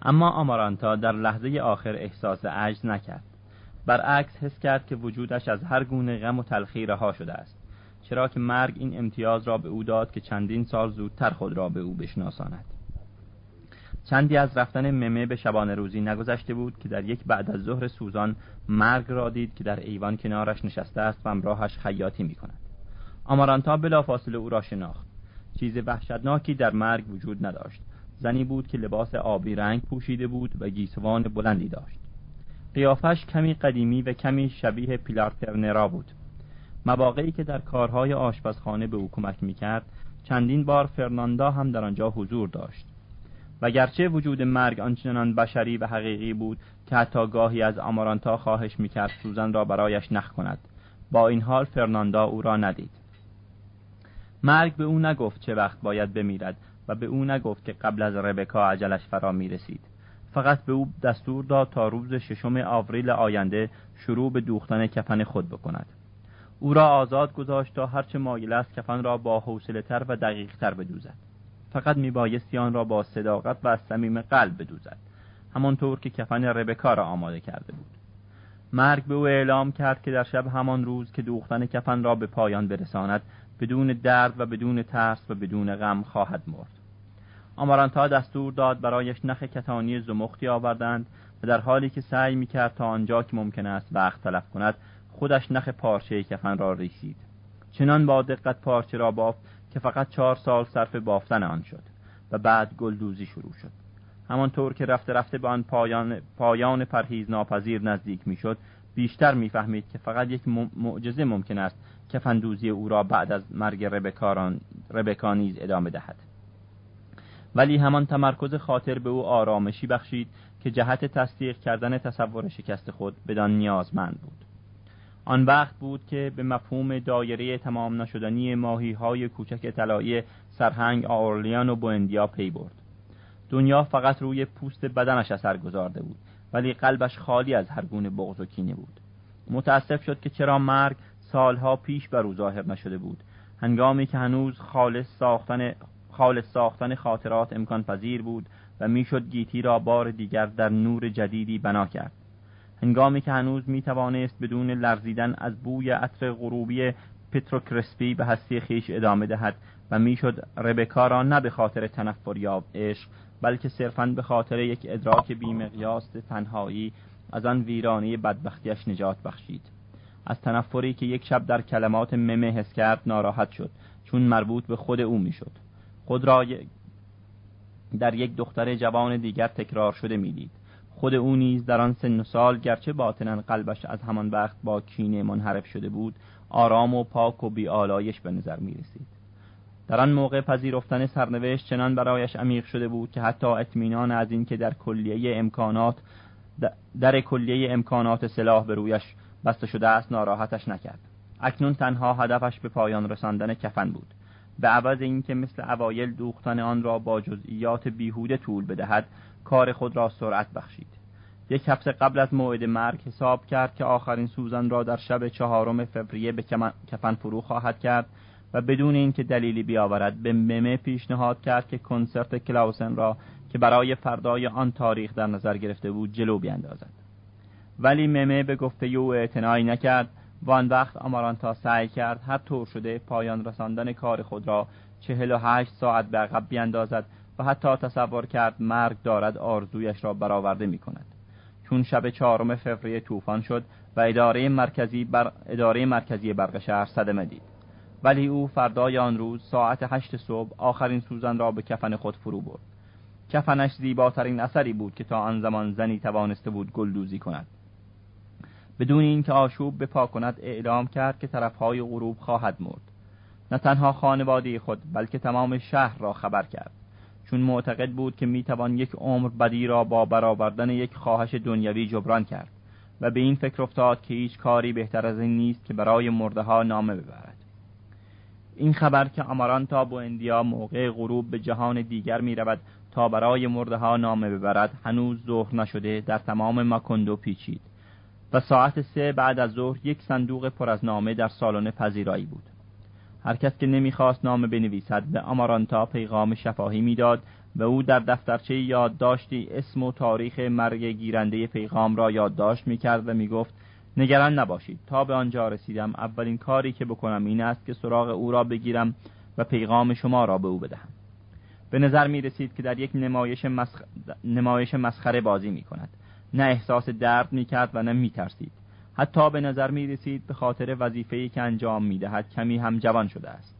اما آمارانتا در لحظه آخر احساس عجز نکرد. برعکس حس کرد که وجودش از هر گونه غم و تلخی رها شده است، چرا که مرگ این امتیاز را به او داد که چندین سال زودتر خود را به او بشناساند. چندی از رفتن ممه به شبانه روزی نگذشته بود که در یک بعد از ظهر سوزان مرگ را دید که در ایوان کنارش نشسته است و همراهش خیاطی می کند. آمارانتا بلافاصله او را شناخت. چیز وحشتناکی در مرگ وجود نداشت. زنی بود که لباس آبی رنگ پوشیده بود و گیسوان بلندی داشت. قیافش کمی قدیمی و کمی شبیه پیلار ترنرا بود. مواقعی که در کارهای آشپزخانه به او کمک میکرد، چندین بار فرناندا هم در آنجا حضور داشت. و گرچه وجود مرگ آنچنان بشری و حقیقی بود که حتی گاهی از آمارانتا خواهش میکرد سوزن را برایش نخ کند، با این حال فرناندا او را ندید. مرگ به او نگفت چه وقت باید بمیرد و به او نگفت که قبل از ربکا اجلش فرا میرسید. فقط به او دستور داد تا روز 6 آوریل آینده شروع به دوختن کفن خود بکند. او را آزاد گذاشت تا هرچه مایل است کفن را با حوصله‌تر و دقیق‌تر بدوزد. فقط میبایستی آن را با صداقت و از صمیم قلب بدوزد، همانطور که کفن ربکا را آماده کرده بود. مرگ به او اعلام کرد که در شب همان روز که دوختن کفن را به پایان برساند، بدون درد و بدون ترس و بدون غم خواهد مرد. آمارانتا دستور داد برایش نخ کتانی زمختی آوردند و در حالی که سعی میکرد تا آنجا که ممکن است وقت تلف کند، خودش نخ پارچه کفن را ریسید. چنان با دقت پارچه را بافت که فقط 4 سال صرف بافتن آن شد و بعد گلدوزی شروع شد. همانطور که رفته رفته به آن پایان پرهیز ناپذیر نزدیک میشد، بیشتر میفهمید که فقط یک معجزه ممکن است کفندوزی او را بعد از مرگ ربکا نیز ادامه دهد. ولی همان تمرکز خاطر به او آرامشی بخشید که جهت تصدیق کردن تصور شکست خود بدان نیازمند بود. آن وقت بود که به مفهوم دایره تمام نشدنی ماهی‌های کوچک طلایی سرهنگ اورلیان و بوئندیا پی برد. دنیا فقط روی پوست بدنش اثر گذارده بود، ولی قلبش خالی از هر گونه بغض و کینه بود. متاسف شد که چرا مرگ سالها پیش بر او ظاهر نشده بود، هنگامی که هنوز خالص ساختن خاطرات امکان پذیر بود و میشد گیتی را بار دیگر در نور جدیدی بنا کرد. هنگامی که هنوز میتوانست بدون لرزیدن از بوی عطر غروبی پتروکرسپی به هستی خیش ادامه دهد و میشد ربکا را نه به خاطر تنفر یا عشق، بلکه صرفاً به خاطر یک ادراک بی‌مقیاس تنهایی از آن ویرانه بدبختیش نجات بخشید. از تنفری که یک شب در کلمات ممه حس کرد ناراحت شد، چون مربوط به خود او میشد. خود را در یک دختر جوان دیگر تکرار شده میدید. خود او نیز در آن سن و سال گرچه باطناً قلبش از همان وقت با کینه منحرف شده بود، آرام و پاک و بی‌آلایش به نظر می رسید. در آن موقع پذیرفتن سرنوشت چنان برایش عمیق شده بود که حتی اطمینان از این که در کلیه امکانات سلاح به رویش بسته شده است ناراحتش نکرد. اکنون تنها هدفش به پایان رساندن کفن بود. به عوض اینکه مثل اوایل دوختن آن را با جزئیات بیهوده طول بدهد، کار خود را سرعت بخشید. 1 هفته قبل از موعد مرگ حساب کرد که آخرین سوزن را در شب 4 فوریه به کفن فرو خواهد کرد و بدون اینکه دلیلی بیاورد به ممه پیشنهاد کرد که کنسرت کلاوسن را که برای فردای آن تاریخ در نظر گرفته بود جلو بیاندازد. ولی ممه به گفته او اعتنایی نکرد و آن وقت آمارانتا سعی کرد هر طور شده پایان رساندن کار خود را 48 ساعت به عقب بیاندازد و حتی تصور کرد مرگ دارد آرزویش را برآورده می کند. چون شب 4 فوریه طوفان شد و اداره مرکزی برق شهر صدمه دید. ولی او فردای آن روز ساعت 8 صبح آخرین سوزن را به کفن خود فرو برد. کفنش زیباترین اثری بود که تا آن زمان زنی توانسته بود گلدوزی کند. بدون اینکه آشوب بپا کند اعلام کرد که طرفهای غروب خواهد مرد. نه تنها خانواده خود بلکه تمام شهر را خبر کرد، چون معتقد بود که میتوان یک عمر بدی را با برآوردن یک خواهش دنیوی جبران کرد و به این فکر افتاد که هیچ کاری بهتر از این نیست که برای مرده ها نامه ببرد. این خبر که آمارانتا بوئندیا موقع غروب به جهان دیگر می رود تا برای مرده ها نامه ببرد هنوز ظهر نشده در تمام ماکوندو پیچید و ساعت 3 بعد از ظهر یک صندوق پر از نامه در سالن پذیرایی بود. هر کس که نمیخواست نامه بنویسد به آمارانتا پیغام شفاهی میداد و او در دفترچه یادداشتی اسم و تاریخ مرگ گیرنده پیغام را یادداشت می‌کرد و می‌گفت نگران نباشید، تا به آنجا رسیدم اولین کاری که بکنم این است که سراغ او را بگیرم و پیغام شما را به او بدهم. به نظر می رسید که در یک نمایش مسخره بازی می کند. نه احساس درد می کرد و نه می ترسید. حتی به نظر می رسید به خاطر وظیفه‌ای که انجام می دهد کمی هم جوان شده است.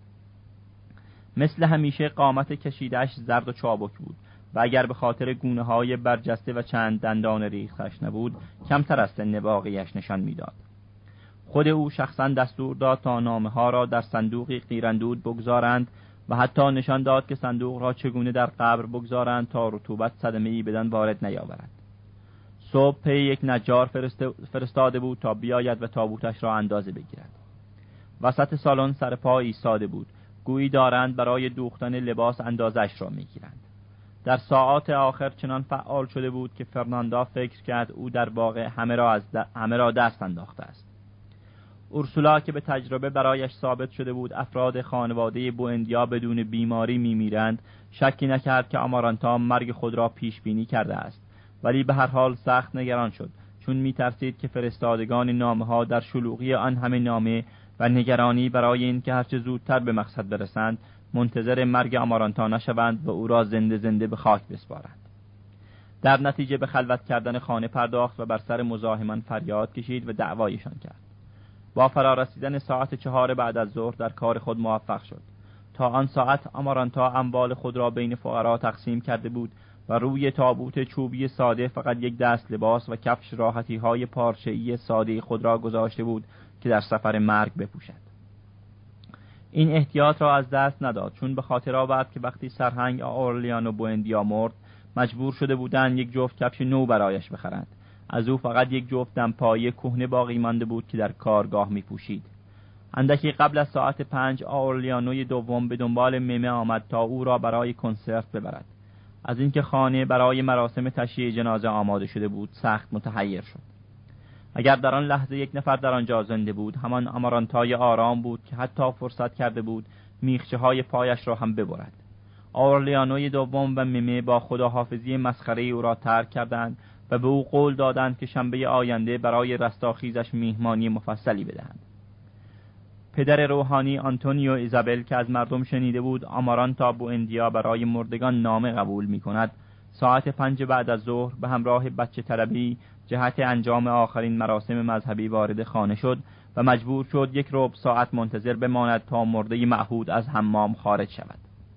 مثل همیشه قامت کشیده‌اش زرد و چابک بود و اگر به خاطر گونه‌های برجسته و چند دندان ریختش نبود کمتر از سن واقعیش نشان می‌داد. خود او شخصا دستور داد تا نامه‌ها را در صندوقی قیراندود بگذارند و حتی نشان داد که صندوق را چگونه در قبر بگذارند تا رطوبت صدمه‌ای بدان وارد نیاورد. صبح پی یک نجار فرستاده بود تا بیاید و تابوتش را اندازه بگیرد. وسط سالن سر پا ایستاده بود، گویی دارند برای دوختن لباس اندازش را میگیرند. در ساعات آخر چنان فعال شده بود که فرناندا فکر کرد او در واقع همه را دست انداخته است. اورسولا که به تجربه برایش ثابت شده بود افراد خانواده بوئندیا بدون بیماری میمیرند، شکی نکرد که آمارانتا مرگ خود را پیش بینی کرده است، ولی به هر حال سخت نگران شد، چون میترسید که فرستادگان نامه‌ها در شلوغی آن همه نامه و نگرانی برای این که هرچه زودتر به مقصد برسند منتظر مرگ آمارانتا نشوند و او را زنده زنده به خاک بسپارند. در نتیجه به خلوت کردن خانه پرداخت و بر سر مزاحمان فریاد کشید و دعوایشان کرد. با فرارسیدن ساعت 4 بعد از ظهر در کار خود موفق شد. تا آن ساعت آمارانتا اموال خود را بین فقرا تقسیم کرده بود و روی تابوت چوبی ساده فقط یک دست لباس و کفش راحتی‌های پارچه‌ای ساده خود را گذاشته بود که در سفر مرگ بپوشد. این احتیاط را از دست نداد، چون به خاطر آورد که وقتی سرهنگ اورلیانو بوئندیا مرد مجبور شده بودند یک جفت کفش نو برایش بخرند. از او فقط یک جفت دمپایی کهنه باقی مانده بود که در کارگاه می پوشید. اندکی قبل از ساعت 5 اورلیانوی دوم به دنبال ممه آمد تا او را برای کنسرت ببرد. از اینکه خانه برای مراسم تشییع جنازه آماده شده بود سخت متحیر شد. اگر در آن لحظه یک نفر در آنجا زنده بود همان آمارانتای آرام بود که حتی فرصت کرده بود میخچه های پایش را هم ببرد. اورلیانوی دوم و ممه با خداحافظی مسخره او را ترک کردند و به او قول دادند که شنبه آینده برای رستاخیزش میهمانی مفصلی بدهند. پدر روحانی آنتونیو ایزابل که از مردم شنیده بود آمارانتا بوئندیا برای مردگان نامه قبول می کند، ساعت 5 بعد از ظهر به همراه بچه طلبی جهت انجام آخرین مراسم مذهبی وارد خانه شد و مجبور شد یک ربع ساعت منتظر بماند تا مرده معهود از حمام خارج شود.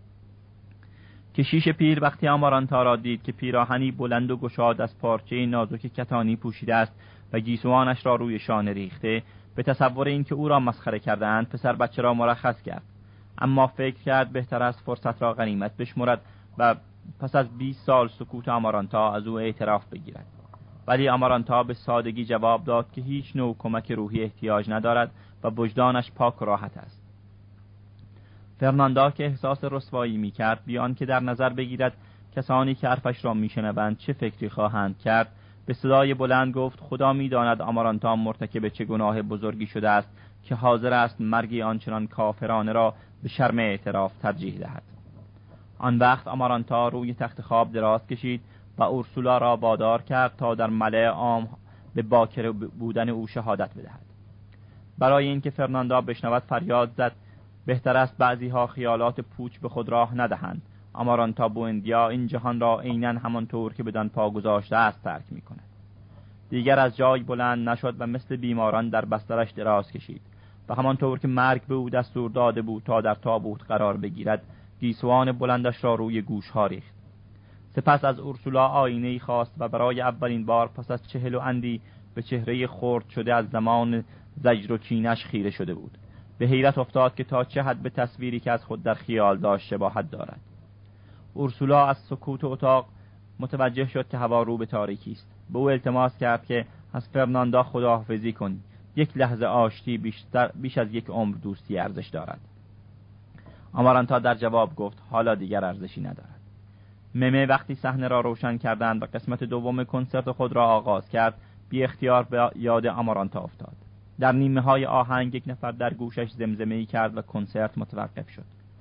کشیش پیر وقتی آمارانتا را دید که پیراهنی بلند و گشاد از پارچه نازک کتانی پوشیده است و گیسوانش را روی شانه ریخته، به تصور اینکه او را مسخره کردند پسر بچه را مرخص کرد، اما فکر کرد بهتر است فرصت را غنیمت بشمرد و پس از 20 سال سکوت آمارانتا از او اعتراف بگیرد. ولی آمارانتا به سادگی جواب داد که هیچ نوع کمک روحی احتیاج ندارد و وجدانش پاک و راحت است. فرناندا که احساس رسوایی می‌کرد بیان که در نظر بگیرد کسانی که حرفش را میشنوند چه فکری خواهند کرد، به صدای بلند گفت خدا می‌داند آمارانتا مرتکب چه گناه بزرگی شده است که حاضر است مرگی آنچنان کافرانه را به شرم اعتراف ترجیح دهد. آن وقت آمارانتا روی تخت خواب دراز کشید و اورسولا را وادار کرد تا در ملأ عام به باکر بودن او شهادت بدهد. برای اینکه فرناندا بشنود فریاد زد بهتر است بعضی‌ها خیالات پوچ به خود راه ندهند. آمارانتا بوئندیا این جهان را عیناً همانطور که بدان پا گذاشته است ترک می‌کند. دیگر از جای بلند نشد و مثل بیماران در بسترش دراز کشید و همانطور که مرگ به او دستور داده بود تا در تابوت قرار بگیرد گیسوان بلندش را روی گوش‌ها ریخت. سپس از اورسولا آینه‌ای خواست و برای اولین بار پس از 40 و اندی به چهره خرد شده از زمان زجر و کینش خیره شده بود. به حیرت افتاد که تا چه حد به تصویری که از خود در خیال داشت شباهت دارد. اورسولا از سکوت اتاق متوجه شد که هوا رو به تاریکی است. به او التماس کرد که از فرناندا خداحافظی کن. یک لحظه آشتی بیش از یک عمر دوستی ارزش دارد. آمارانتا در جواب گفت حالا دیگر ارزشی ندارد. ممه وقتی صحنه را روشن کردند و قسمت دوم کنسرت خود را آغاز کرد، بی اختیار به یاد آمارانتا افتاد. در نیمه های آهنگ یک نفر در گوشش زمزمه‌ای کرد و کنسرت متوقف شد.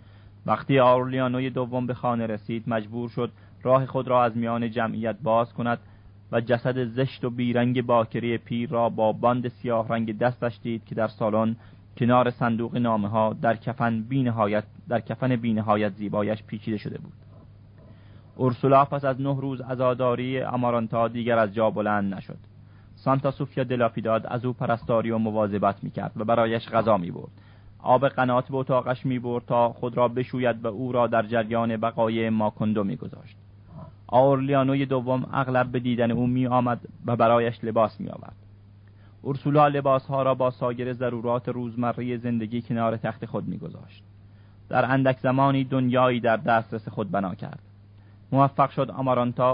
وقتی آورلیانوی دوم به خانه رسید مجبور شد راه خود را از میان جمعیت باز کند و جسد زشت و بیرنگ باکره پیر را با باند سیاه رنگ دستش دید که در سالن کنار صندوق نامه ها در کفن بی‌نهایت زیبایش پیچیده شده بود. اورسولا پس از 9 روز عزاداری آمارانتا دیگر از جا بلند نشد. سانتا سوفیا دلاپیداد از او پرستاری و مواظبت می‌کرد و برایش غذا می‌برد. آب قنات به اتاقش می‌برد تا خود را بشوید و او را در جریان بقای ماکوندو می‌گذاشت. آورلیانوی دوم اغلب به دیدن او می‌آمد و برایش لباس می‌آورد. اورسولا لباس‌ها را با سایر ضرورات روزمره زندگی کنار تخت خود می‌گذاشت. در اندک زمانی دنیایی در دسترس خود بنا کرد. موفق شد آمارانتا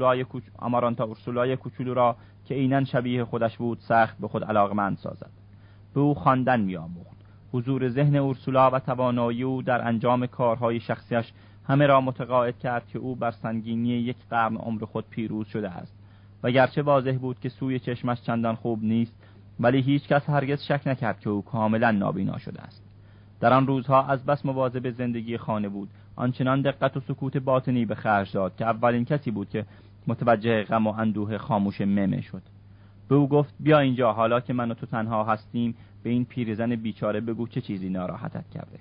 اورسولای کوچولو را که عیناً شبیه خودش بود سخت به خود علاقمند سازد. به او خواندن می‌آموخت. حضور ذهن اورسولا و توانایی او در انجام کارهای شخصیش همه را متقاعد کرد که او بر سنگینی 1 قرن عمر خود پیروز شده است و گرچه واضح بود که سوی چشمش چندان خوب نیست، ولی هیچ کس هرگز شک نکرد که او کاملا نابینا شده است. در آن روزها از بس مواظب زندگی خانه بود، آنچنان دقت و سکوت باطنی به خرج داد که اولین کسی بود که متوجه غم و اندوه خاموش ممه شد. به او گفت بیا اینجا، حالا که من و تو تنها هستیم به این پیرزن بیچاره بگو چه چیزی ناراحتت کرده.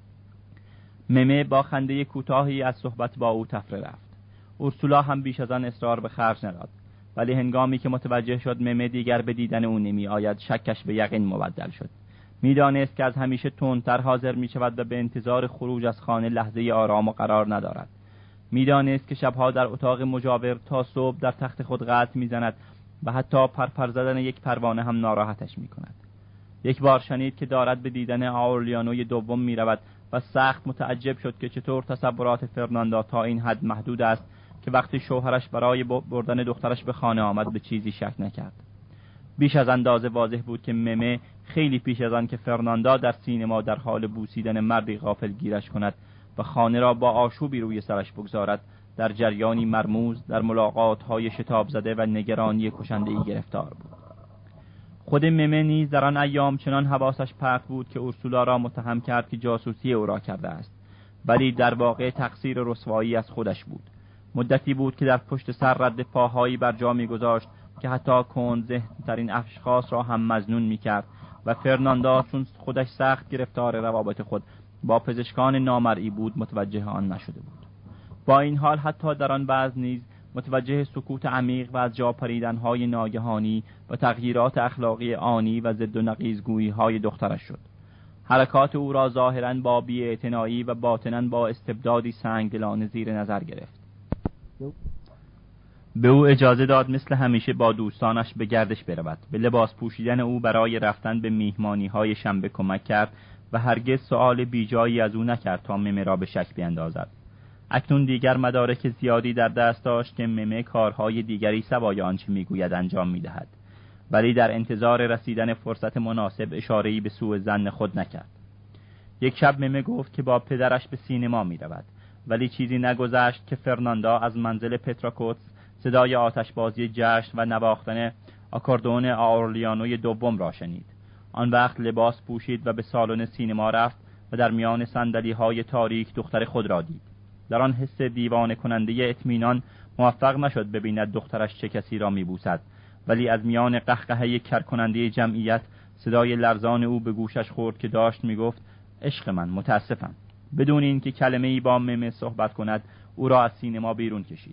ممه با خنده کوتاهی از صحبت با او تفره رفت. اورسولا هم بیش از آن اصرار به خرج نداد، ولی هنگامی که متوجه شد ممه دیگر به دیدن او نمی آید شکش به یقین مبدل شد. میدانست که از همیشه تندتر حاضر می شود و به انتظار خروج از خانه لحظه آرام و قرار ندارد. میدانست که شبها در اتاق مجاور تا صبح در تخت خود غلط میزند و حتی پرپر زدن 1 پروانه هم ناراحتش می کند. یک بار شنید که دارد به دیدن آورلیانوی دوم می رود و سخت متعجب شد که چطور تصورات فرناندا تا این حد محدود است که وقتی شوهرش برای بردن دخترش به خانه آمد به چیزی شک نکرد. بیش از اندازه واضح بود که ممه خیلی پیش از آن که فرناندا در سینما در حال بوسیدن مردی غافلگیرش کند و خانه را با آشوبی روی سرش بگذارد، در جریانی مرموز در ملاقات‌های شتاب زده و نگرانی کشنده‌ای گرفتار بود. خود ممه نیز در آن ایام چنان حواسش پرت بود که اورسولا را متهم کرد که جاسوسی او را کرده است، ولی در واقع تقصیر رسوایی از خودش بود. مدتی بود که در پشت سر رد پاهایی بر جا می‌گذاشت که حتی کندذهن‌ترین اشخاص را هم مظنون می‌کرد و فرناندا چون خودش سخت گرفتار روابط خود با پزشکان نامرئی بود متوجه آن نشده بود. با این حال حتی در آن بعض نیز متوجه سکوت عمیق و از جا پریدن‌های ناگهانی و تغییرات اخلاقی آنی و ضد و نقیض‌گویی‌های دخترش شد. حرکات او را ظاهراً با بی‌اعتنایی و باطناً با استبدادی سنگدلانه زیر نظر گرفت. به او اجازه داد مثل همیشه با دوستانش به گردش برود. به لباس پوشیدن او برای رفتن به میهمانی‌های شنبه کمک کرد و هرگز سؤال بیجایی از او نکرد تا ممه را به شک بیندازد. اکنون دیگر مدارک زیادی در دست داشت که ممه کارهای دیگری سوای آنچه میگوید انجام میدهد، ولی در انتظار رسیدن فرصت مناسب اشاره‌ای به سوء ظن خود نکرد. یک شب ممه گفت که با پدرش به سینما میرود، ولی چیزی نگذشت که فرناندا از منزل پتراکوتس صدای آتشبازی جشن و نواختن آکوردئون آورلیانوی دوم را شنید. آن وقت لباس پوشید و به سالن سینما رفت و در میان صندلی‌های تاریک دختر خود را دید. در آن حس دیوانه کننده اطمینان موفق نشد ببیند دخترش چه کسی را میبوسد، ولی از میان قهقهه کرکننده جمعیت صدای لرزان او به گوشش خورد که داشت میگفت عشق من، متاسفم. بدون اینکه کلمه‌ای با ممه صحبت کند او را از سینما بیرون کشید.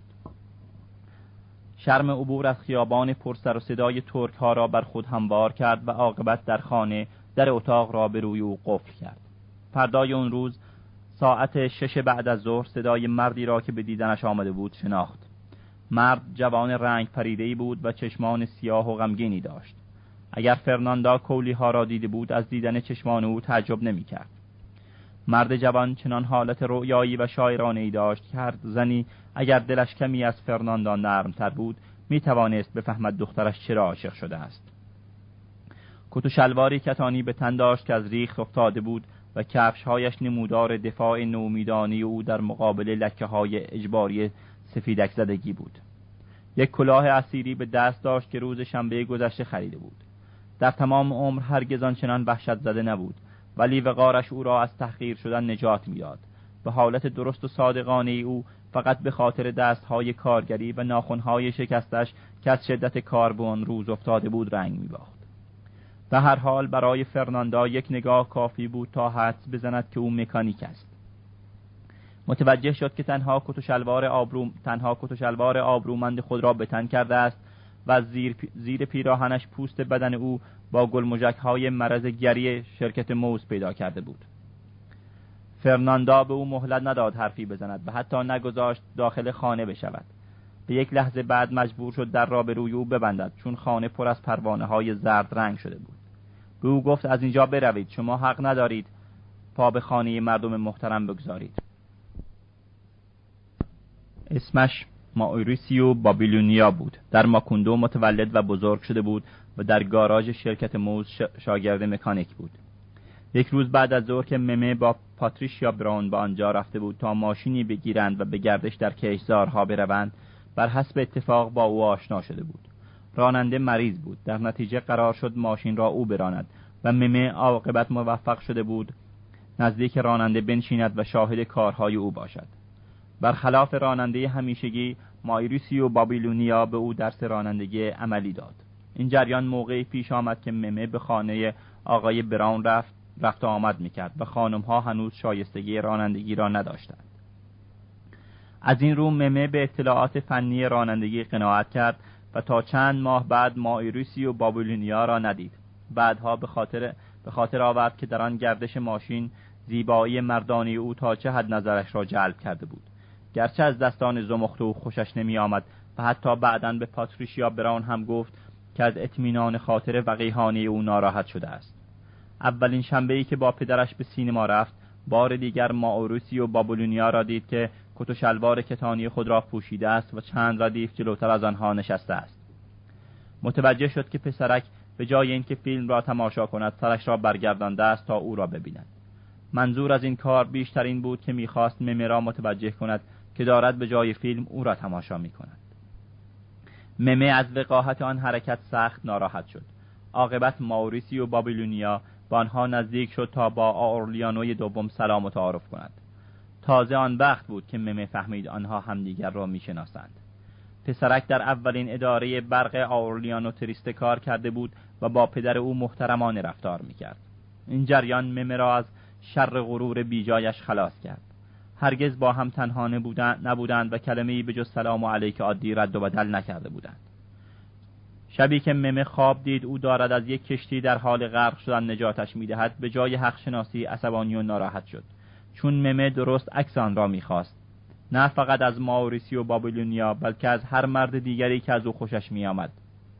شرم عبور از خیابان پرسر و صدای ترک ها را بر خود هموار کرد و عاقبت در خانه در اتاق را به روی او قفل کرد. فردای اون روز ساعت 6 بعد از ظهر صدای مردی را که به دیدنش آمده بود شناخت. مرد جوان رنگ پریده‌ای بود و چشمان سیاه و غمگینی داشت. اگر فرناندا کولی ها را دیده بود از دیدن چشمان او تعجب نمی کرد. مرد جوان چنان حالت رؤیایی و شاعرانه‌ای داشت که هر زنی اگر دلش کمی از فرناندا نرم‌تر بود می توانست بفهمد دخترش چرا عاشق شده است. کت و شلواری کتانی به تن داشت که از ریخت افتاده بود و کفش‌هایش نمودار دفاع نومیدانه او در مقابل لکه‌های اجباری سفیدک زدگی بود. یک کلاه اسیری به دست داشت که روز شنبه گذشته خریده بود. در تمام عمر هرگز آنچنان وحشت زده نبود، ولی وقارش او را از تحقیر شدن نجات می‌داد به حالت درست و صادقانه او فقط به خاطر دستهای کارگری و ناخنهای شکستش که از شدت کار به آن روز افتاده بود رنگ می‌باخت. به هر حال برای فرناندا یک نگاه کافی بود تا حدس بزند که او مکانیک است. متوجه شد که تنها کت و شلوار آبرومند خود را به تن کرده است و زیر پیراهنش پوست بدن او با گلمژک‌های مرض گری شرکت موز پیدا کرده بود. فرناندا به او مهلت نداد حرفی بزند و حتی نگذاشت داخل خانه بشود. به یک لحظه بعد مجبور شد در را به روی او ببندد، چون خانه پر از پروانه‌های زرد رنگ شده بود. به او گفت از اینجا بروید، شما حق ندارید پا به خانه مردم محترم بگذارید. اسمش ماوریسیو بابیلونیا بود. در ماکوندو متولد و بزرگ شده بود و در گاراژ شرکت موز شاگرد مکانیک بود. یک روز بعد از ظهر که ممه با پاتریشیا براون به آنجا رفته بود تا ماشینی بگیرند و به گردش در کشتزارها بروند، بر حسب اتفاق با او آشنا شده بود. راننده مریض بود، در نتیجه قرار شد ماشین را او براند و ممه عاقبت موفق شده بود نزدیک راننده بنشیند و شاهد کارهای او باشد. برخلاف راننده همیشگی، ماوریسیو بابیلونیا به او درس رانندگی عملی داد. این جریان موقعی پیش آمد که ممه به خانه آقای براون رفت و آمد میکرد و خانمها هنوز شایستگی رانندگی را نداشتند. از این رو ممه به اطلاعات فنی رانندگی قناعت کرد و تا چند ماه بعد ماوریسیو بابیلونیا را ندید. بعدها به خاطر آورد که در آن گردش ماشین زیبایی مردانه او تا چه حد نظرش را جلب کرده بود. گرچه از دستان زمخت او خوشش نمی آمد و حتی بعداً به پاتریشیا براون هم گفت که از اطمینان خاطر وقیحانه او ناراحت شده است. اولین شنبه‌ای که با پدرش به سینما رفت، بار دیگر ماوریسیو بابیلونیا را دید که کت و شلوار کتانی خود را پوشیده است و چند ردیف جلوتر از آنها نشسته است. متوجه شد که پسرک به جای اینکه فیلم را تماشا کند سرش را برگردانده است تا او را ببیند. منظور از این کار بیشتر این بود که می‌خواست ممه را متوجه کند که دارد به جای فیلم او را تماشا می‌کند. ممه از وقاحت آن حرکت سخت ناراحت شد. عاقبت ماوریسیو بابیلونیا با آنها نزدیک شد تا با آورلیانوی دوم سلام و تعارف کند. تازه آن وقت بود که ممه فهمید آنها همدیگر را می‌شناسند. پسرک در اولین اداره برق آورلیانو تریسته کار کرده بود و با پدر او محترمانه رفتار می‌کرد. این جریان ممه را از شر غرور بیجایش خلاص کرد. هرگز با هم تنها نبودند و کلمه‌ای به جز سلام علیک عادی رد و بدل نکرده بودند. شبی که ممه خواب دید او دارد از یک کشتی در حال غرق شدن نجاتش می‌دهد، به جای حق شناسی عصبانی و ناراحت شد، چون ممه درست عکس آن را می‌خواست، نه فقط از ماوریسیو بابیلونیا بلکه از هر مرد دیگری که از او خوشش می‌آمد.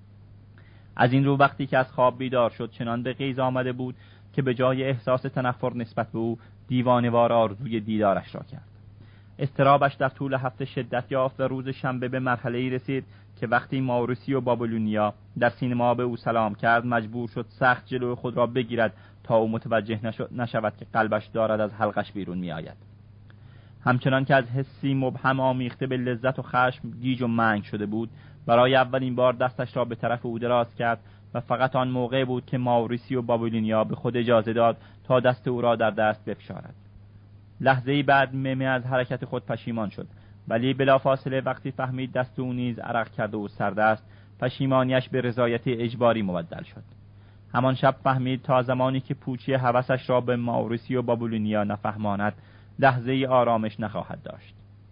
از این رو وقتی که از خواب بیدار شد چنان به غیظ آمده بود که به جای احساس تنفر نسبت به او دیوانه‌وار آرزوی دیدارش را کرد. اضطرابش در طول هفته شدت یافت و روز شنبه به مرحله‌ای رسید که وقتی ماوریسیو بابیلونیا در سینما به او سلام کرد مجبور شد سخت جلوی خود را بگیرد تا او متوجه نشود که قلبش دارد از حلقش بیرون می‌آید. همچنان که از حسی مبهم آمیخته به لذت و خشم گیج و منگ شده بود، برای اولین بار دستش را به طرف او دراز کرد و فقط آن موقع بود که ماوریسیو بابیلونیا به خود اجازه داد تا دست او را در دست بفشارد. لحظه‌ای بعد ممه از حرکت خود پشیمان شد، ولی بلافاصله وقتی فهمید دست او نیز عرق کرده و سرد است، پشیمانیش به رضایت اجباری مبدل شد. همان شب فهمید تا زمانی که پوچی هوسش را به ماوریسیو بابیلونیا نفهماند، لحظه‌ای آرامش نخواهد داشت.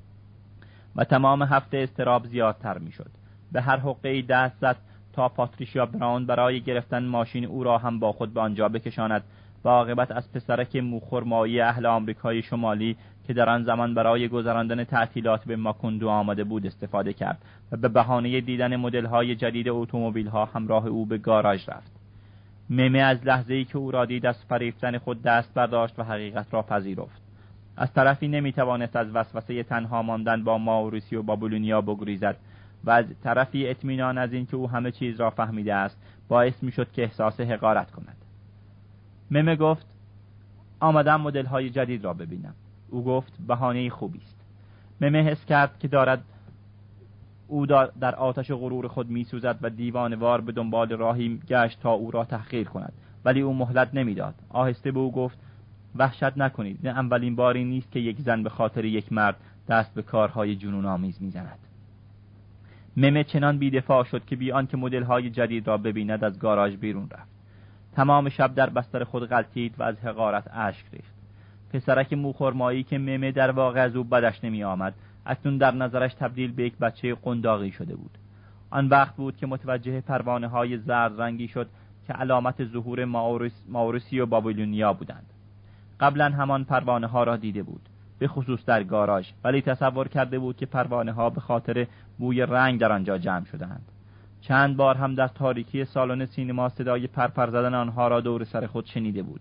و تمام هفته اضطراب زیادتر می‌شد. به هر حقه‌ای دست زد تا پاتریشیا براون برای گرفتن ماشین او را هم با خود به آنجا بکشاند و عاقبت از پسرک موخرمایی اهل آمریکای شمالی که در آن زمان برای گذراندن تعطیلات به ماکوندو آمده بود استفاده کرد و به بهانه دیدن مدل‌های جدید اتومبیل‌ها همراه او به گاراژ رفت. ممه از لحظه‌ای که او را دید از فریفتن خود دست برداشت و حقیقت را پذیرفت. از طرفی نمی‌توانست از وسوسه تنها ماندن با ماوریسیو بابیلونیا بگریزد و از طرفی اطمینان از این که او همه چیز را فهمیده است باعث می‌شد که احساس حقارت کند. ممه گفت آمدم مدل‌های جدید را ببینم. او گفت بهانه خوبی است. ممه حس کرد که او در آتش غرور خود می‌سوزد و دیوانه‌وار به دنبال راهی گشت تا او را تحقیر کند، ولی او مهلت نمی‌داد. آهسته به او گفت وحشت نکنید، نه اولین باری نیست که یک زن به خاطر یک مرد دست به کارهای جنون آمیز میزند. ممه چنان بی‌دفاع شد که بی آنکه مدل‌های جدید را ببیند از گاراژ بیرون رفت. تمام شب در بستر خود غلتید و از حقارت اشک ریخت. پسرک موخرمایی که ممه در واقع از او بدش نمی آمد، اکنون در نظرش تبدیل به یک بچه قنداقی شده بود. آن وقت بود که متوجه پروانه‌های زرد رنگی شد که علامت ظهور ماوریسیو و بابیلونیا بودند. قبلا همان پروانه‌ها را دیده بود، به خصوص در گاراژ، ولی تصور کرده بود که پروانه‌ها به خاطر بوی رنگ در آنجا جمع شدند. چند بار هم در تاریکی سالن سینما صدای پرپر زدن آنها را دور سر خود شنیده بود.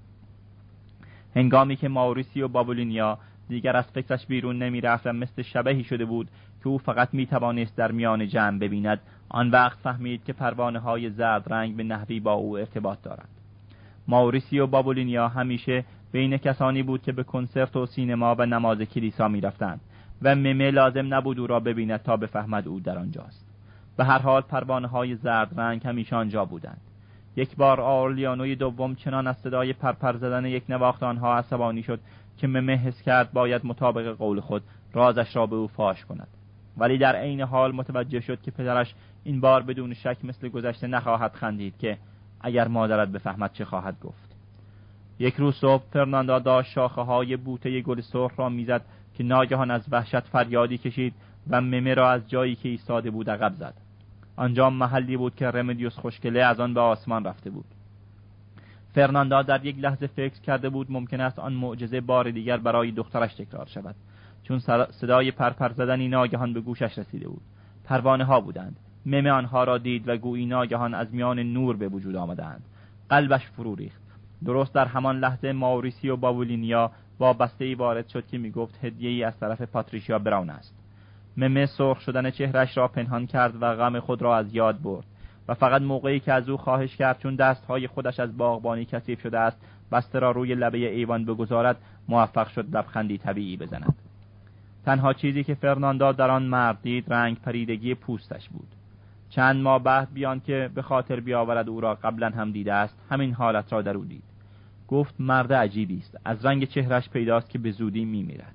هنگامی که ماوریسیو و بابیلونیا دیگر از فکرش بیرون نمی رفت و مثل شبحی شده بود که او فقط می توانست در میان جمع ببیند، آن وقت فهمید که پروانه‌های زرد رنگ به نحوی با او ارتباط دارند. ماوریسیو و بابیلونیا همیشه بین کسانی بود که به کنسرت و سینما و نماز کلیسا می رفتند و ممه لازم نبود او را ببیند تا بفهمد او در آنجاست. به هر حال پروانه‌های زرد رنگ همیشه آنجا بودند. یک بار آرلیانوی دوم چنان از صدای پرپر زدن یک نواخت آنها عصبانی شد که ممه حس کرد باید مطابق قول خود رازش را به او فاش کند، ولی در عین حال متوجه شد که پدرش این بار بدون شک مثل گذشته نخواهد خندید که اگر مادرت بفهمد چه خواهد گفت. یک روز صبح فرناندا داشت شاخه‌های بوته گل سرخ را میزد که ناگهان از وحشت فریادی کشید و ممه را از جایی که ایستاده بود عقب زد. آنجا محلی بود که رمدیوس خوشگله از آن به آسمان رفته بود. فرناندا در یک لحظه فکر کرده بود ممکن است آن معجزه بار دیگر برای دخترش تکرار شود، چون صدای پرپر زدنی ناگهان به گوشش رسیده بود. پروانه ها بودند. ممه آنها را دید و گویی ناگهان از میان نور به وجود آمدند. قلبش فرو ریخت. درست در همان لحظه ماوریسیو و بابیلونیا با بسته‌ای وارد شد که میگفت هدیه‌ای از طرف پاتریشیا براون است. ممه سرخ شدن چهرش را پنهان کرد و غم خود را از یاد برد و فقط موقعی که از او خواهش کرد چون دستهای خودش از باغبانی کثیف شده است بسته را روی لبه ایوان بگذارد، موفق شد لبخندی طبیعی بزند. تنها چیزی که فرناندا در آن مرد دید رنگ پریدگی پوستش بود. چند ماه بعد بیان که به خاطر بیاورد او را قبلا هم دیده است، همین حالت را در او دید. گفت مرد عجیبی است، از رنگ چهرش پیداست که به زودی میمیرد.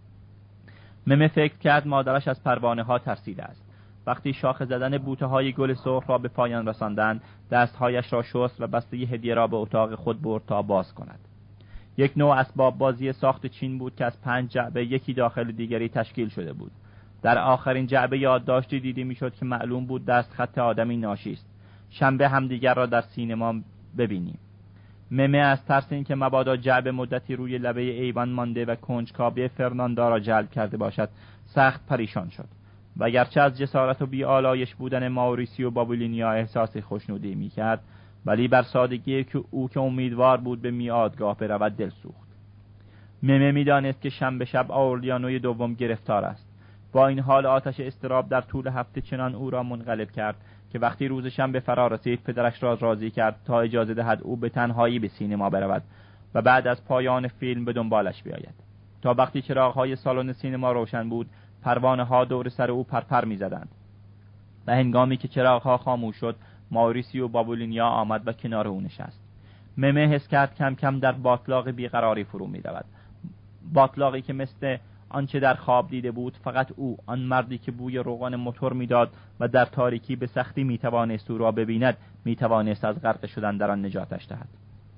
ممه فکر کرد مادرش از پروانه ها ترسیده است. وقتی شاخه زدن بوته های گل سرخ را به پایان رساندند، دستهایش را شست و بسته هدیه را به اتاق خود برد تا باز کند. یک نوع اسباب بازی ساخت چین بود که از 5 جعبه یکی داخل دیگری تشکیل شده بود. در آخرین جعبه یادداشتی دیده میشد که معلوم بود دست خط آدمی ناشی است. شنبه هم دیگر را در سینما ببینیم. ممه از ترس اینکه مبادا جعبه مدتی روی لبه ایوان مانده و کنجکاوی فرناندا را جلب کرده باشد، سخت پریشان شد. و اگرچه از جسارت و بی‌آلایش بودن ماوریسیو و بابیلونیا احساس خوشنودی می‌کرد، ولی بر سادگی که او که امیدوار بود به میادگاه برود دل سوخت. ممه می‌دانست که شنبه شب آورلیانوی دوم گرفتار است. با این حال آتش اضطراب در طول هفته چنان او را منقلب کرد که وقتی روز شنبه فرا رسید پدرش را راضی کرد تا اجازه دهد او به تنهایی به سینما برود و بعد از پایان فیلم به دنبالش بیاید. تا وقتی چراغ‌های سالن سینما روشن بود، پروانه‌ها دور سر او پرپر می‌زدند. و هنگامی که چراغ‌ها خاموش شد، ماوریسیو و بابیلونیا آمد و کنار او نشست. ممه حس کرد کم کم در باطلاق بیقراری فرو می‌رود. باطلاقی که مثل آنچه در خواب دیده بود، فقط او، آن مردی که بوی روغن موتور میداد و در تاریکی به سختی میتوانست او را ببیند، میتوانست از غرق شدن در آن نجاتش دهد.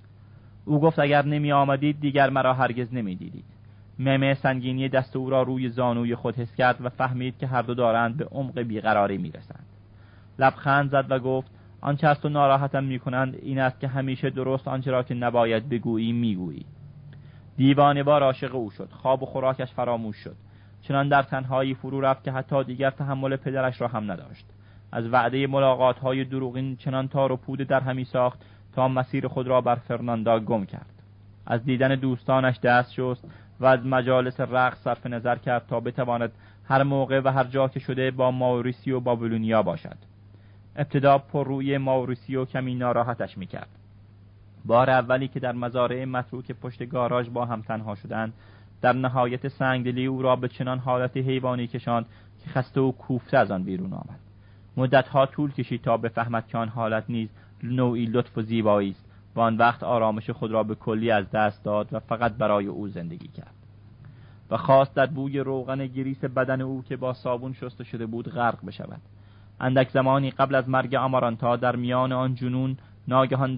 او گفت اگر نمی آمدید دیگر مرا هرگز نمی دیدید. ممه سنگینی دست او را روی زانوی خود حس کرد و فهمید که هر دو دارند به عمق بیقراری میرسند. لبخند زد و گفت آنچه از تو ناراحتم میکنند این است که همیشه درست آنچه را که نباید بگویی میگویی. دیوانه‌وار عاشق او شد. خواب و خوراکش فراموش شد. چنان در تنهایی فرو رفت که حتی دیگر تحمل پدرش را هم نداشت. از وعده ملاقات‌های دروغین چنان تار و پود در همی ساخت تا مسیر خود را بر فرناندا گم کرد. از دیدن دوستانش دست شست و از مجالس رقص صرف نظر کرد تا بتواند هر موقع و هر جا که شده با ماوریسیو و بابیلونیا باشد. ابتدا پر روی ماوریسیو کمی ناراحتش می‌کرد. بار اولی که در مزارع متروک پشت گاراژ با هم تنها شدند، در نهایت سنگدلی او را به چنان حالت حیوانی کشاند که خسته و کوفته از آن بیرون آمد. مدتها طول کشید تا بفهمد که آن حالت نیز نوعی لطف و زیبایی است و آن وقت آرامش خود را به کلی از دست داد و فقط برای او زندگی کرد و خواست در بوی روغن گریس بدن او که با صابون شسته شده بود غرق بشود. اندک زمانی قبل از مرگ آمارانتا در میان آن جنون ناگهان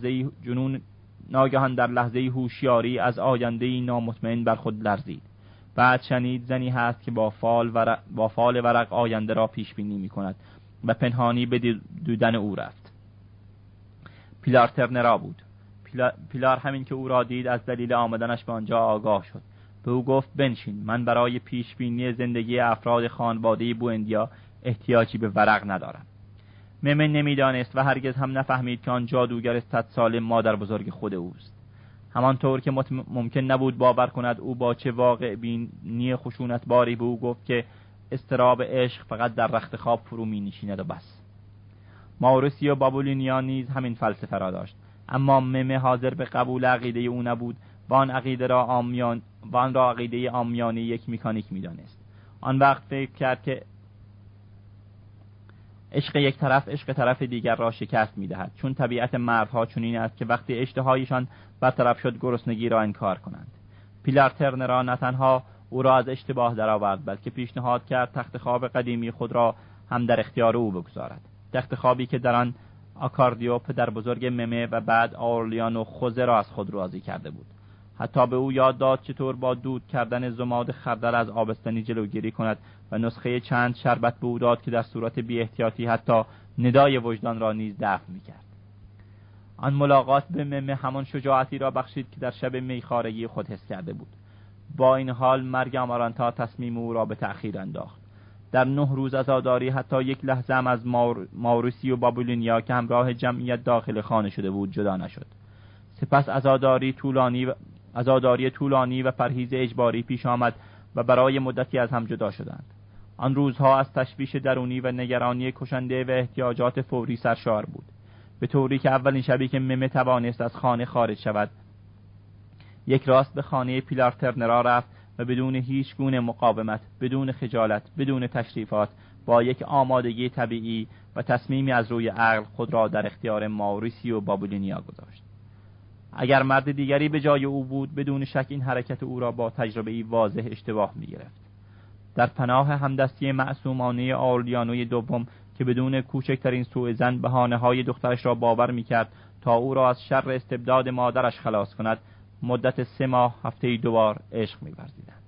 در لحظه هوشیاری از آینده‌ای نامطمئن بر خود لرزید. بعد شنید زنی هست که با فال ورق آینده را پیش بینی می‌کند و پنهانی به دیدن او رفت. پیلار ترنرا بود. پیلار همین که او را دید از دلیل آمدنش به آنجا آگاه شد. به او گفت بنشین، من برای پیش بینی زندگی افراد خانواده بوئندیا احتیاجی به ورق ندارم. ممه نمیدانست و هرگز هم نفهمید که آن جادوگر 100 ساله مادر بزرگ خود اوست. همانطور که ممکن نبود باور کند او با چه واقع بینی خشونت باری به او گفت که اضطراب عشق فقط در رخت خواب فرو می نشیند و بس. ماوریسیو بابولینیا نیز همین فلسفه را داشت، اما ممه حاضر به قبول عقیده او نبود و آن را عقیده عامیانه یک مکانیک می‌دانست. آن وقت فکر کرد که عشق یک طرف عشق طرف دیگر را شکست می‌دهد، چون طبیعت مردها چنین است که وقتی اشتهایشان برطرف شد گرسنگی را انکار کنند. پیلار ترنرا نه تنها او را از اشتباه درآورد، بلکه پیشنهاد کرد تخت خواب قدیمی خود را هم در اختیار او بگذارد. تخت خوابی که در آن آکاردیو پدر بزرگ ممه و بعد آورلیانو خوزه را از خود راضی کرده بود. حتی به او یاد داد چطور با دود کردن ضماد خردل از آبستنی جلوگیری کند و نسخه چند شربت به او داد که در صورت بی احتیاطی حتی ندای وجدان را نیز دفع می‌کرد. آن ملاقات به ممه همان شجاعتی را بخشید که در شب میخارگی خود حس کرده بود. با این حال مرگ آمارانتا تصمیم او را به تأخیر انداخت. در 9 روز عزاداری حتی یک لحظه هم از ماوریسیو بابولینیا که همراه جمعیت داخل خانه شده بود جدا نشد. سپس عزاداری طولانی و پرهیز اجباری پیش آمد و برای مدتی از هم جدا شدند. آن روزها از تشویش درونی و نگرانی کشنده و احتیاجات فوری سرشار بود، به طوری که اولین شبی که ممه توانست از خانه خارج شود، یک راست به خانه پیلار ترنرا رفت و بدون هیچ گونه مقاومت، بدون خجالت، بدون تشریفات، با یک آمادگی طبیعی و تصمیمی از روی عقل خود را در اختیار ماوریسیو بابولینیا گذاشت. اگر مرد دیگری به جای او بود، بدون شک این حرکت او را با تجربه‌ای واضح اشتباه می‌گرفت. در پناه همدستی معصومانه آورلیانوی دوم که بدون کوچکترین سوء ظن بهانه‌های دخترش را باور می‌کرد تا او را از شر استبداد مادرش خلاص کند، مدت 3 ماه هفته‌ای 2 بار عشق می‌ورزیدند.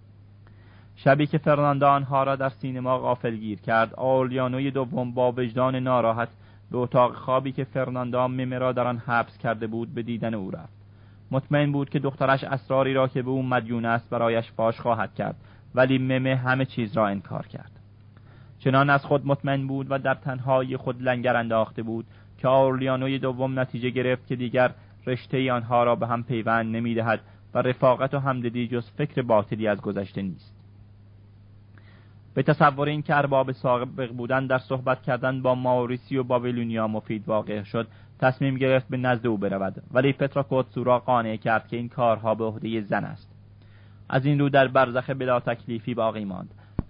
شبی که فرناندو آنها را در سینما غافلگیر کرد، آورلیانوی دوم با وجدان ناراحت به اتاق خوابی که فرناندو ممه را در آن حبس کرده بود به دیدن او رفت. مطمئن بود که دخترش اسراری را که به او مدیون است برایش فاش خواهد کرد، ولی ممه همه چیز را انکار کرد. چنان از خود مطمئن بود و در تنهایی خود لنگر انداخته بود که آورلیانوی دوم نتیجه گرفت که دیگر رشته آنها را به هم پیوند نمی‌دهد و رفاقت و همدلی جز فکر باطلی از گذشته نیست. به تصور این که ارباب سابق بودن در صحبت کردن با ماوریسیو بابولینیا مفید واقع شد، تصمیم گرفت به نزد او برود، ولی پتراکوتسو را قانع کرد که این کارها به عهده زن است. از این رو در برزخ بلا تکلیفی باقی ماند.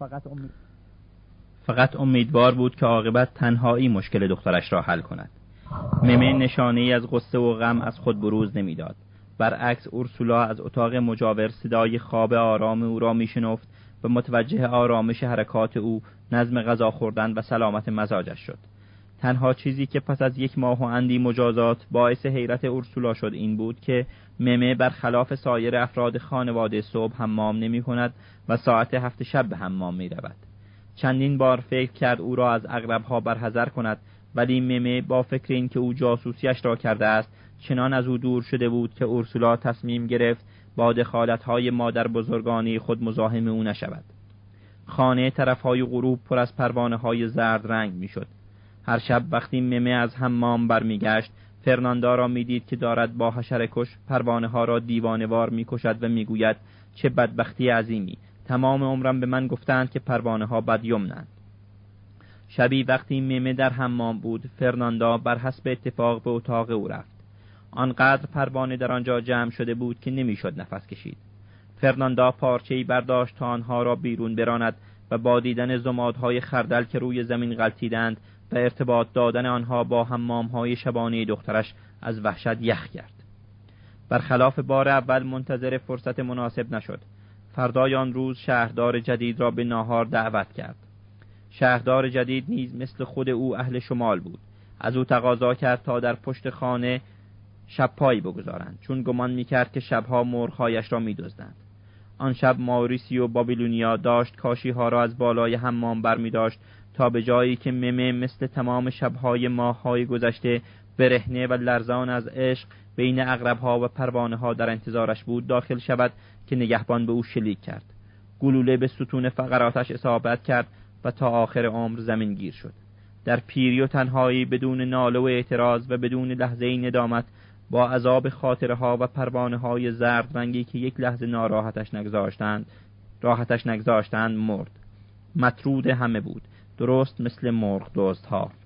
فقط امیدوار بود که عاقبت تنهایی مشکل دخترش را حل کند. ممه نشانه‌ای از غصه و غم از خود بروز نمیداد. برعکس اورسولا از اتاق مجاور صدای خواب آرام او را میشنفت و متوجه آرامش حرکات او، نظم غذا خوردن و سلامت مزاجش شد. تنها چیزی که پس از 1 ماه و اندی مجازات باعث حیرت اورسولا شد این بود که ممه برخلاف سایر افراد خانواده صبح حمام نمی کند و ساعت 7 شب به حمام می رود. چندین بار فکر کرد او را از عقرب‌ها برحذر کند، ولی ممه با فکر این که او جاسوسیش را کرده است چنان از او دور شده بود که اورسولا تصمیم گرفت با دخالت‌های مادر بزرگانی خود مزاحم او نشود. خانه طرف‌های غروب پر از پروانه‌های زرد رنگ می‌شد. هر شب وقتی ممه از حمام برمیگشت، فرناندا را می‌دید که دارد با حشره‌کش پروانه‌ها را دیوانه‌وار می‌کشد و می‌گوید چه بدبختی عظیمی، تمام عمرم به من گفتند که پروانه‌ها بدیمنند. شبی وقتی ممه در حمام بود، فرناندا بر حسب اتفاق به اتاق او رفت. آنقدر پروانه در آنجا جمع شده بود که نمیشد نفس کشید. فرناندا پارچه‌ای برداشت تا آنها را بیرون براند و با دیدن ضمادهای خردل که روی زمین غلتیدند و ارتباط دادن آنها با حمامهای شبانه دخترش از وحشت یخ کرد. برخلاف بار اول منتظر فرصت مناسب نشد. فردای آن روز شهردار جدید را به ناهار دعوت کرد. شهردار جدید نیز مثل خود او اهل شمال بود. از او تقاضا کرد تا در پشت خانه شب پایی بگذارند، چون گمان می‌کرد که شبها مرغ‌هایش را می‌دزدند. آن شب ماوریسیو بابیلونیا داشت کاشی‌ها را از بالای حمام برمی‌داشت تا به جایی که ممه مثل تمام شب‌های ماه‌های گذشته برهنه و لرزان از عشق بین عقرب‌ها و پروانه‌ها در انتظارش بود داخل شود که نگهبان به او شلیک کرد. گلوله به ستون فقراتش اصابت کرد و تا آخر عمر زمین گیر شد. در پیری و تنهایی بدون ناله و اعتراض و بدون لحظه ندامت با عذاب خاطرها و پروانه‌های زرد رنگی که یک لحظه راحتش نگذاشتند مرد. مطرود همه بود، درست مثل مرغ دزدها.